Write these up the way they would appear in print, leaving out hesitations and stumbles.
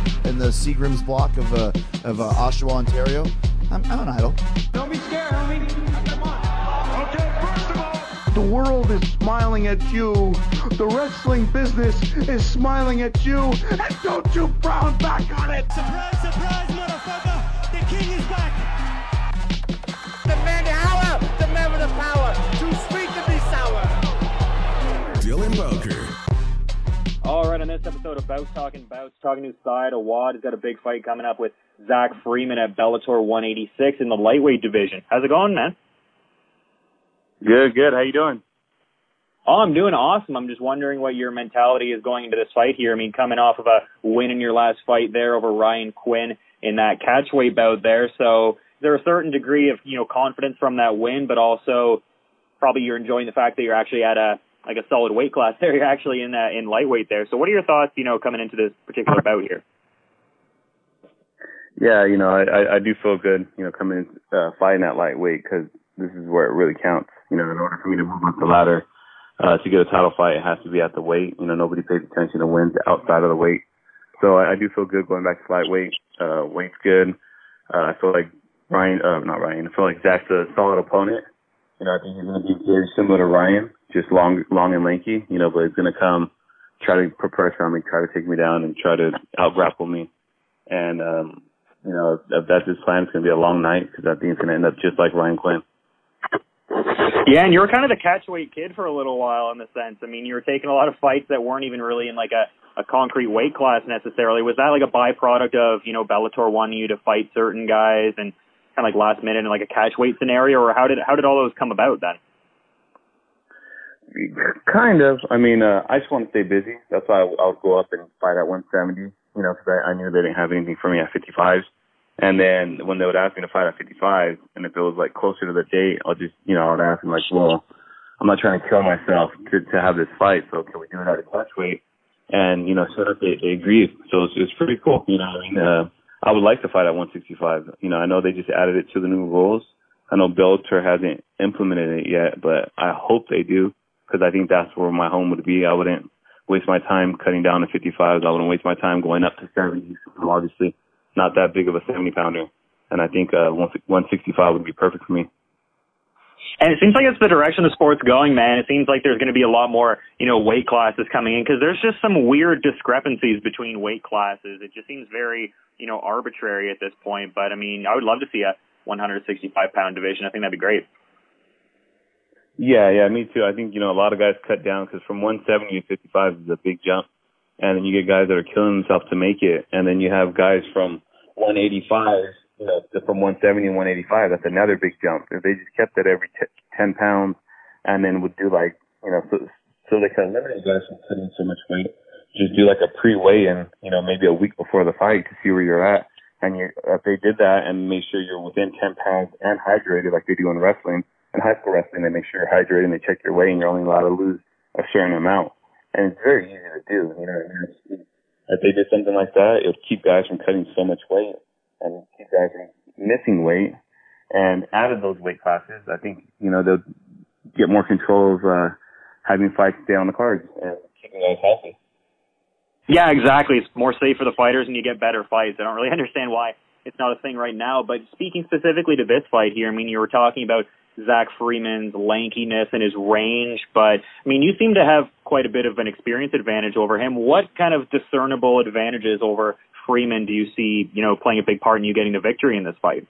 in the Seagram's block of Oshawa, Ontario. I'm an idol. Don't be scared, homie. Come on. Okay, first of all, the world is smiling at you. The wrestling business is smiling at you. And don't you frown back on it. Surprise, surprise, motherfucker. The king is back. The man to holler, the man with the power. Too sweet to be sour. Dylan Bowker. All right, on this episode of Bouts Talking News Side, Awad has got a big fight coming up with Zach Freeman at Bellator 186 in the lightweight division. How's it going, man? Good. How you doing? Oh, I'm doing awesome. I'm just wondering what your mentality is going into this fight here. I mean, coming off of a win in your last fight there over Ryan Quinn in that catchweight bout there. So is there a certain degree of, confidence from that win, but also probably you're enjoying the fact that you're actually at a solid weight class there. You're actually in lightweight there. So what are your thoughts, coming into this particular bout here? Yeah, I do feel good, coming in, fighting at lightweight, because this is where it really counts. In order for me to move up the ladder, to get a title fight, it has to be at the weight. Nobody pays attention to wins outside of the weight. So I do feel good going back to lightweight. Weight's good. I feel like I feel like Zach's a solid opponent. I think he's going to be very similar to Ryan, just long and lanky, but he's going to come, try to put pressure on me, try to take me down, and try to out-grapple me. And, if that's his plan, it's going to be a long night, because I think it's going to end up just like Ryan Quinn. Yeah, and you were kind of the catchweight kid for a little while in the sense. I mean, you were taking a lot of fights that weren't even really in like a concrete weight class necessarily. Was that like a byproduct of, Bellator wanting you to fight certain guys and kind of like last minute in like a catchweight scenario, or how did all those come about then? Kind of. I mean, I just want to stay busy. That's why I'll go up and fight at 170, because I knew they didn't have anything for me at 55. And then when they would ask me to fight at 55, and if it was like closer to the date, I'll just, I would ask them like, well, I'm not trying to kill myself to have this fight, so can we do it at a catchweight? And, sort of they agreed. So it's pretty cool. I would like to fight at 165. I know they just added it to the new rules. I know Bellator hasn't implemented it yet, but I hope they do, because I think that's where my home would be. I wouldn't waste my time cutting down to 55s. I wouldn't waste my time going up to 70s. I'm obviously not that big of a 70-pounder. And I think 165 would be perfect for me. And it seems like it's the direction the sport's going, man. It seems like there's going to be a lot more, weight classes coming in, because there's just some weird discrepancies between weight classes. It just seems very, arbitrary at this point. But, I mean, I would love to see a 165-pound division. I think that'd be great. Yeah, me too. I think, a lot of guys cut down, because from 170 to 55 is a big jump. And then you get guys that are killing themselves to make it. And then you have guys from 185, from 170 and 185. That's another big jump. If they just kept it every 10 pounds and then would do like, so they can eliminate guys from cutting so much weight. Just do like a pre-weigh-in, maybe a week before the fight to see where you're at. And if they did that and made sure you're within 10 pounds and hydrated like they do in wrestling, in high school wrestling, they make sure you're hydrated and they check your weight and you're only allowed to lose a certain amount. And it's very easy to do, If they did something like that, it would keep guys from cutting so much weight and keep guys from missing weight. And added those weight classes, I think, they'll get more control of having fights stay on the cards and keeping guys healthy. Yeah, exactly. It's more safe for the fighters and you get better fights. I don't really understand why it's not a thing right now. But speaking specifically to this fight here, I mean, you were talking about Zach Freeman's lankiness and his range, but I mean, you seem to have quite a bit of an experience advantage over him. What kind of discernible advantages over Freeman do you see, playing a big part in you getting the victory in this fight?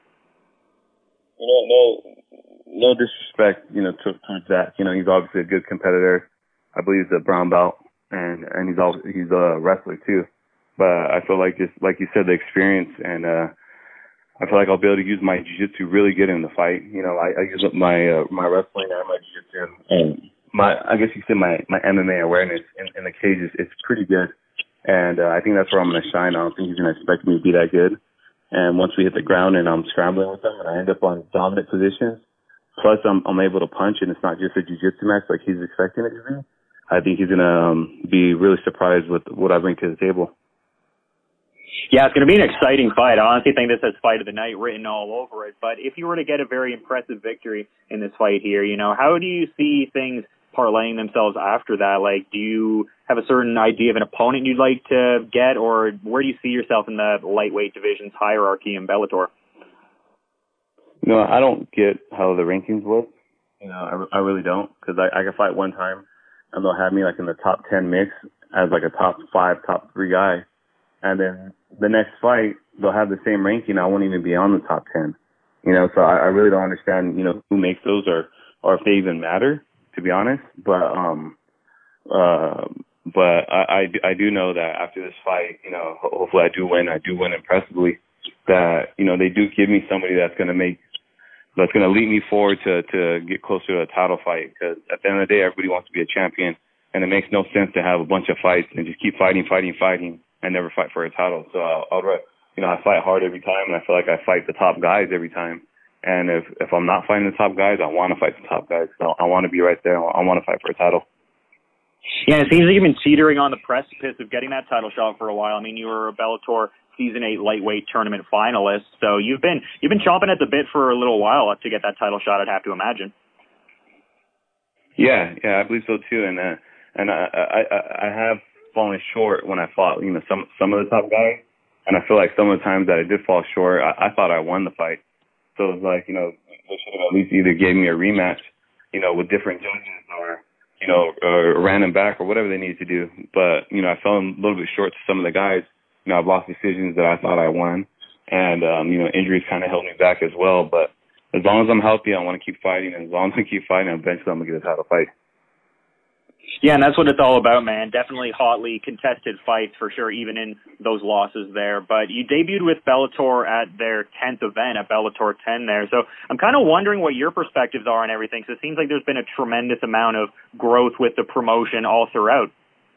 No disrespect, towards Zach. He's obviously a good competitor. I believe he's a brown belt, and he's a wrestler too. But I feel like, just like you said, the experience and I feel like I'll be able to use my jiu-jitsu really good in the fight. I use up my wrestling and my jiu-jitsu, and I guess you could say my MMA awareness in the cage is pretty good. And I think that's where I'm going to shine. I don't think he's going to expect me to be that good. And once we hit the ground and I'm scrambling with him and I end up on dominant positions, plus I'm able to punch and it's not just a jiu-jitsu match like he's expecting it to be, I think he's going to be really surprised with what I bring to the table. Yeah, it's going to be an exciting fight. I honestly think this has fight of the night written all over it. But if you were to get a very impressive victory in this fight here, how do you see things parlaying themselves after that? Like, do you have a certain idea of an opponent you'd like to get, or where do you see yourself in the lightweight division's hierarchy in Bellator? I don't get how the rankings work. I really don't, because I can fight one time and they'll have me like in the top 10 mix as like a top 5, top 3 guy. And then the next fight, they'll have the same ranking. I won't even be on the top 10. So I really don't understand, who makes those or if they even matter, to be honest. But I do know that after this fight, hopefully I do win impressively, that, they do give me somebody that's going to lead me forward to get closer to a title fight. Because at the end of the day, everybody wants to be a champion, and it makes no sense to have a bunch of fights and just keep fighting and never fight for a title. So I fight hard every time, and I feel like I fight the top guys every time. And if I'm not fighting the top guys, I want to fight the top guys. So I want to be right there. I want to fight for a title. Yeah, it seems like you've been teetering on the precipice of getting that title shot for a while. I mean, you were a Bellator Season 8 lightweight tournament finalist, so you've been chomping at the bit for a little while to get that title shot, I'd have to imagine. Yeah, I believe so too. And I have fallen short when I fought, some of the top guys, and I feel like some of the times that I did fall short, I thought I won the fight. So it was like, they should have at least either gave me a rematch, with different judges or ran them back or whatever they needed to do. But, I fell a little bit short to some of the guys. I've lost decisions that I thought I won, and, injuries kind of held me back as well. But as long as I'm healthy, I want to keep fighting, and as long as I keep fighting, eventually I'm going to get a title fight. Yeah, and that's what it's all about, man. Definitely hotly contested fights for sure, even in those losses there. But you debuted with Bellator at their 10th event at Bellator 10 there. So I'm kind of wondering what your perspectives are on everything. So it seems like there's been a tremendous amount of growth with the promotion all throughout.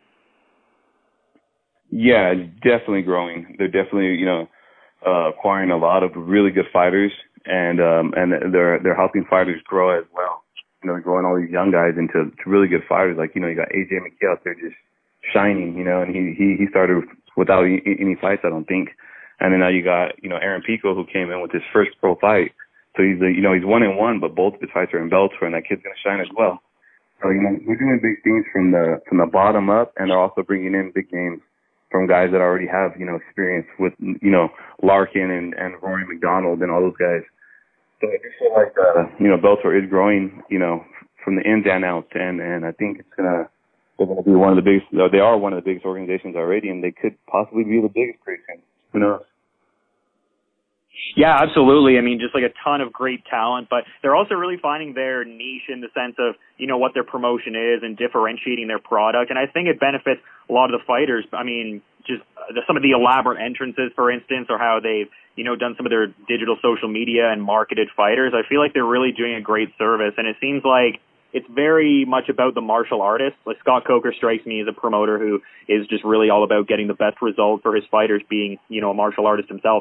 Yeah, it's definitely growing. They're definitely, acquiring a lot of really good fighters, and they're helping fighters grow as well. Growing all these young guys into really good fighters. Like, you got AJ McKay out there just shining, and he started without any fights, I don't think. And then now you got, Aaron Pico, who came in with his first pro fight. So he's 1-1, but both of his fights are in Bellator, and that kid's going to shine as well. So, we're doing big things from the bottom up, and they're also bringing in big names from guys that already have, experience with, Larkin and Rory McDonald and all those guys. So I do feel like, Bellator is growing, from the ins and outs, and I think they're going to be one of the biggest, they are one of the biggest organizations already, and they could possibly be the biggest pretty soon. Who knows? Yeah, absolutely. I mean, just like a ton of great talent, but they're also really finding their niche in the sense of, what their promotion is and differentiating their product. And I think it benefits a lot of the fighters. I mean, just some of the elaborate entrances, for instance, or how they've, done some of their digital social media and marketed fighters. I feel like they're really doing a great service. And it seems like it's very much about the martial artists. Like Scott Coker strikes me as a promoter who is just really all about getting the best result for his fighters, being, a martial artist himself.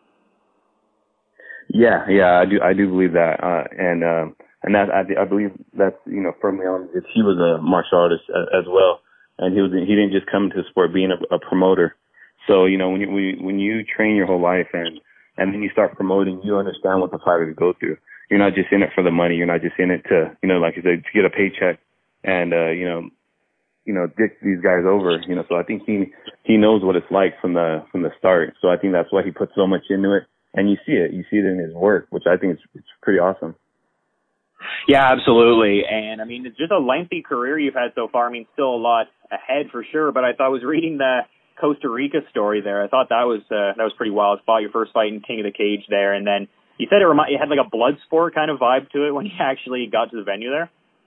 Yeah, I do believe that, and that I believe that's firmly on. If he was a martial artist as well, and he didn't just come to the sport being a promoter. So when you train your whole life and then you start promoting, you understand what the fighters go through. You're not just in it for the money. You're not just in it to like you said, to get a paycheck and dick these guys over. So I think he knows what it's like from the start. So I think that's why he puts so much into it. And you see it in his work, which I think it's pretty awesome. Yeah, absolutely. And I mean, it's just a lengthy career you've had so far. I mean, still a lot ahead for sure. But I thought I was reading the Costa Rica story there. I thought that was pretty wild. Fought your first fight in King of the Cage there, and then you said it had like a blood sport kind of vibe to it when you actually got to the venue there.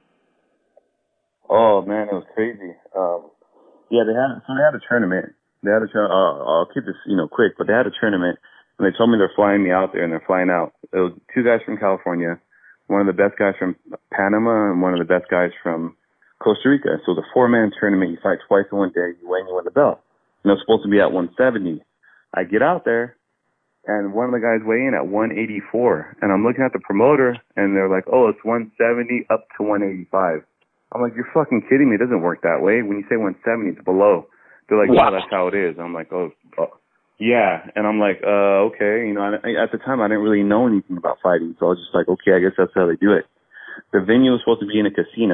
Oh man, it was crazy. Yeah, they had a tournament. I'll keep this quick, but they had a tournament. And they told me they're flying me out there, and they're flying out. It was 2 guys from California, one of the best guys from Panama, and one of the best guys from Costa Rica. So the 4-man tournament, you fight twice in one day, you win the belt. And it was supposed to be at 170. I get out there, and one of the guys weigh in at 184. And I'm looking at the promoter, and they're like, oh, it's 170 up to 185. I'm like, you're fucking kidding me. It doesn't work that way. When you say 170, it's below. They're like, wow, that's how it is. I'm like, oh. Yeah, and I'm like, okay, at the time I didn't really know anything about fighting, so I was just like, okay, I guess that's how they do it. The venue was supposed to be in a casino,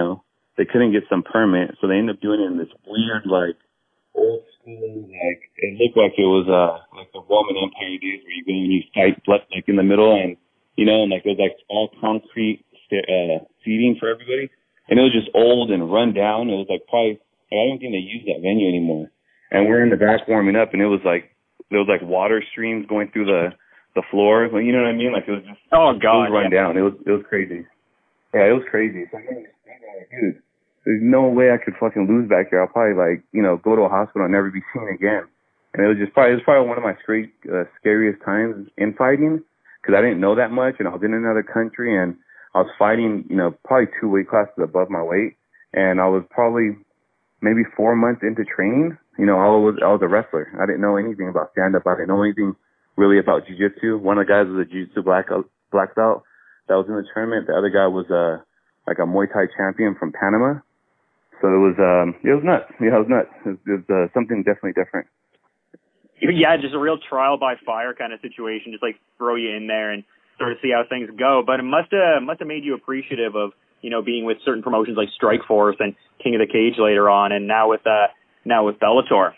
they couldn't get some permit, so they ended up doing it in this weird, like, old school, like, it looked like it was, like the Roman Empire days where you go and you fight, like, in the middle, and, you know, and, like, it was, like, all concrete seating for everybody, and it was just old and run down. It was, like, probably, like, I don't think they use that venue anymore, and we're in the back warming up, and it was, like, there was, like, water streams going through the floor, like, you know what I mean? Like, it was just, oh, God, it was run down. It was crazy. Yeah, it was crazy. So, dude, there's no way I could fucking lose back here. I'll probably, like, you know, go to a hospital and never be seen again. And it was probably one of my scariest times in fighting, because I didn't know that much, and I was in another country, and I was fighting, you know, probably 2 weight classes above my weight, and I was probably maybe 4 months into training. You know, I was a wrestler. I didn't know anything about stand-up. I didn't know anything really about jiu-jitsu. One of the guys was a jiu-jitsu black belt that was in the tournament. The other guy was like a Muay Thai champion from Panama. So it was nuts. Yeah, it was nuts. It was something definitely different. Yeah, just a real trial by fire kind of situation. Just like throw you in there and sort of see how things go. But it must have made you appreciative of, you know, being with certain promotions like Strikeforce and King of the Cage later on, and now with Bellator.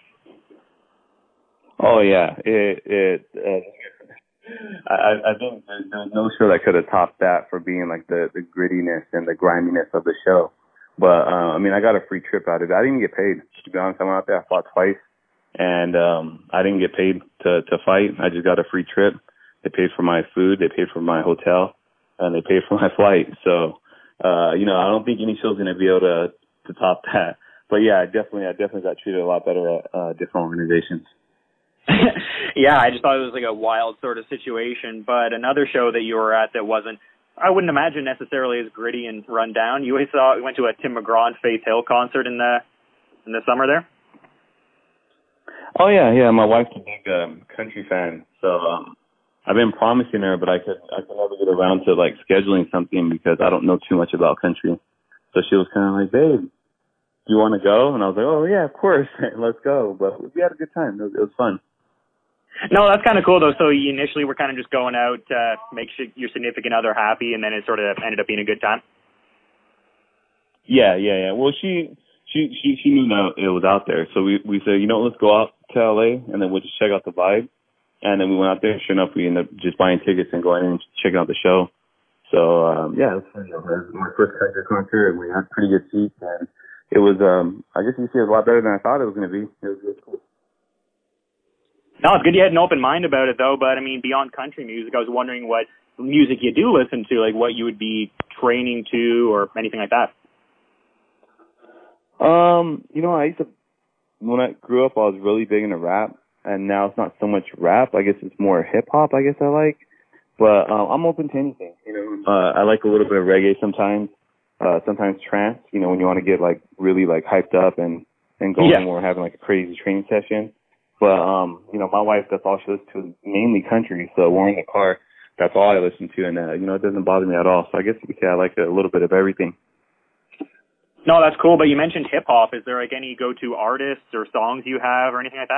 Oh yeah, I think there's no show that could have topped that for being like the grittiness and the griminess of the show. But I mean, I got a free trip out of it. I didn't get paid, to be honest. I went out there, I fought twice, and I didn't get paid to fight. I just got a free trip. They paid for my food, they paid for my hotel, and they paid for my flight. So you know, I don't think any show's gonna be able to top that. But yeah, I definitely got treated a lot better at different organizations. Yeah, I just thought it was like a wild sort of situation. But another show that you were at that wasn't, I wouldn't imagine necessarily as gritty and run down. You went to a Tim McGraw and Faith Hill concert in the summer there? Oh yeah. My wife's a big country fan, so I've been promising her, but I could never get around to like scheduling something because I don't know too much about country. So she was kind of like, babe, do you want to go? And I was like, oh yeah, of course, let's go. But we had a good time. It was fun. No, that's kind of cool though. So you initially were kind of just going out to make sure your significant other happy, and then it sort of ended up being a good time. Yeah. Well, she knew that it was out there, so we said, you know, let's go out to LA, and then we'll just check out the vibe. And then we went out there. Sure enough, we ended up just buying tickets and going in and checking out the show. So yeah, it was fun. It was my first country concert, and we had pretty good seats, and it was I guess you see it was a lot better than I thought it was going to be. It was really cool. No, it's good you had an open mind about it, though. But, I mean, beyond country music, I was wondering what music you do listen to, like what you would be training to or anything like that. You know, when I grew up, I was really big into rap, and now it's not so much rap. I guess it's more hip-hop, I guess I like. But I'm open to anything, you know. I like a little bit of reggae sometimes trance, you know, when you want to get, like, really, like, hyped up and going when we're having, like, a crazy training session. But, you know, my wife, that's all she listens to, is mainly country. So when we're in the car, that's all I listen to. And, you know, it doesn't bother me at all. So I guess you could say I like a little bit of everything. No, that's cool. But you mentioned hip-hop. Is there, like, any go-to artists or songs you have or anything like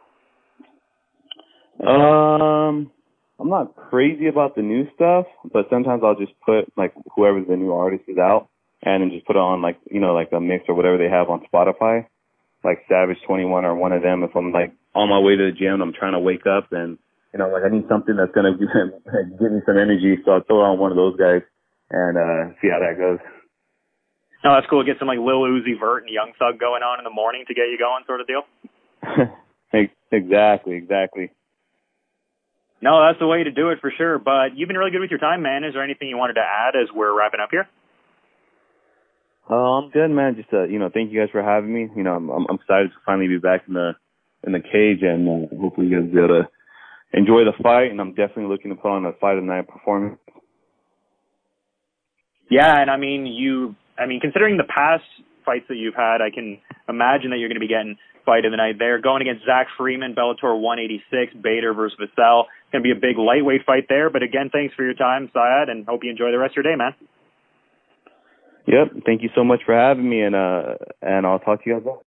that? I'm not crazy about the new stuff, but sometimes I'll just put, like, whoever the new artist is out and then just put it on, like, you know, like a mix or whatever they have on Spotify. Like Savage 21 or one of them. If I'm like on my way to the gym, I'm trying to wake up and, you know, like I need something that's going to give me some energy. So I'll throw on one of those guys and see how that goes. No, that's cool. Get some like Lil Uzi Vert and Young Thug going on in the morning to get you going sort of deal. Exactly. No, that's the way to do it for sure. But you've been really good with your time, man. Is there anything you wanted to add as we're wrapping up here? I'm good, man. Just you know, thank you guys for having me. You know, I'm excited to finally be back in the cage, and hopefully you guys will be able to enjoy the fight. And I'm definitely looking to put on a fight of the night performance. Yeah, and I mean, considering the past fights that you've had, I can imagine that you're going to be getting fight of the night there, going against Zach Freeman, Bellator 186, Bader versus Vassell. It's going to be a big lightweight fight there. But again, thanks for your time, Syed, and hope you enjoy the rest of your day, man. Yep. Thank you so much for having me, and I'll talk to you guys later.